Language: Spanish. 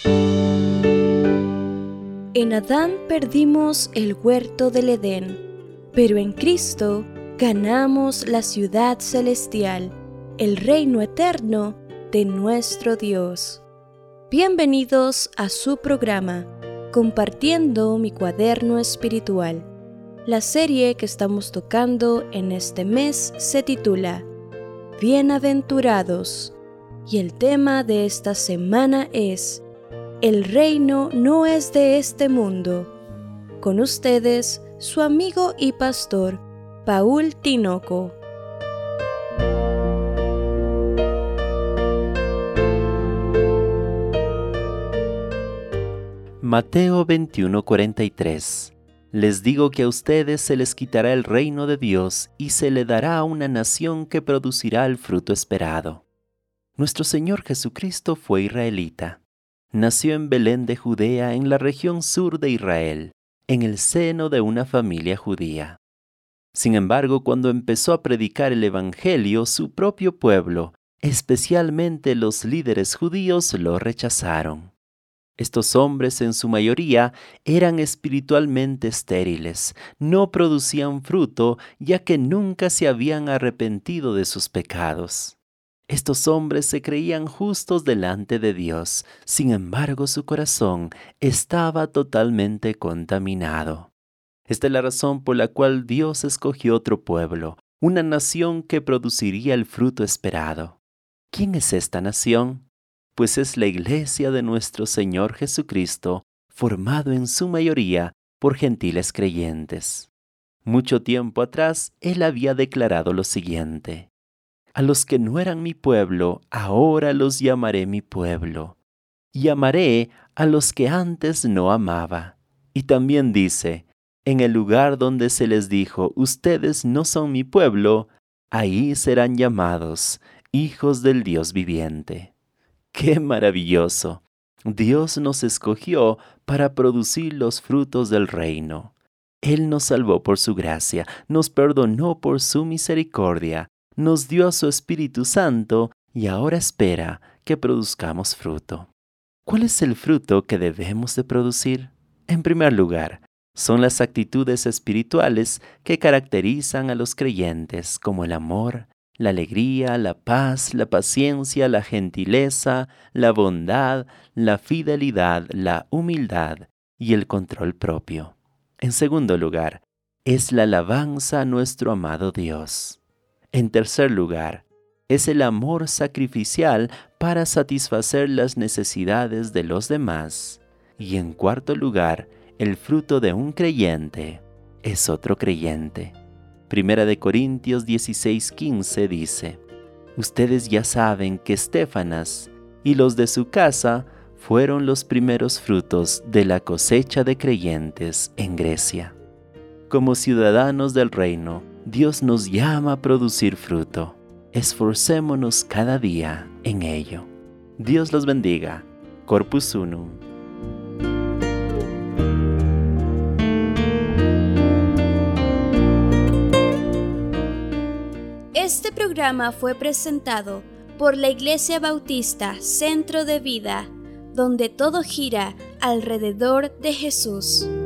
En Adán perdimos el huerto del Edén, pero en Cristo ganamos la ciudad celestial, el reino eterno de nuestro Dios. Bienvenidos a su programa, Compartiendo mi cuaderno espiritual. La serie que estamos tocando en este mes se titula Bienaventurados, y el tema de esta semana es El reino no es de este mundo. Con ustedes, su amigo y pastor, Paul Tinoco. Mateo 21:43. Les digo que a ustedes se les quitará el reino de Dios y se le dará a una nación que producirá el fruto esperado. Nuestro Señor Jesucristo fue israelita. Nació en Belén de Judea, en la región sur de Israel, en el seno de una familia judía. Sin embargo, cuando empezó a predicar el Evangelio, su propio pueblo, especialmente los líderes judíos, lo rechazaron. Estos hombres, en su mayoría, eran espiritualmente estériles, no producían fruto, ya que nunca se habían arrepentido de sus pecados. Estos hombres se creían justos delante de Dios, sin embargo su corazón estaba totalmente contaminado. Esta es la razón por la cual Dios escogió otro pueblo, una nación que produciría el fruto esperado. ¿Quién es esta nación? Pues es la iglesia de nuestro Señor Jesucristo, formado en su mayoría por gentiles creyentes. Mucho tiempo atrás, Él había declarado lo siguiente: a los que no eran mi pueblo, ahora los llamaré mi pueblo, y amaré a los que antes no amaba. Y también dice, en el lugar donde se les dijo, ustedes no son mi pueblo, ahí serán llamados hijos del Dios viviente. ¡Qué maravilloso! Dios nos escogió para producir los frutos del reino. Él nos salvó por su gracia, nos perdonó por su misericordia, nos dio a su Espíritu Santo y ahora espera que produzcamos fruto. ¿Cuál es el fruto que debemos de producir? En primer lugar, son las actitudes espirituales que caracterizan a los creyentes, como el amor, la alegría, la paz, la paciencia, la gentileza, la bondad, la fidelidad, la humildad y el control propio. En segundo lugar, es la alabanza a nuestro amado Dios. En tercer lugar, es el amor sacrificial para satisfacer las necesidades de los demás. Y en cuarto lugar, el fruto de un creyente es otro creyente. Primera de Corintios 16:15 dice, ustedes ya saben que Estéfanas y los de su casa fueron los primeros frutos de la cosecha de creyentes en Grecia. Como ciudadanos del reino, Dios nos llama a producir fruto. Esforcémonos cada día en ello. Dios los bendiga. Corpus Unum. Este programa fue presentado por la Iglesia Bautista Centro de Vida, donde todo gira alrededor de Jesús.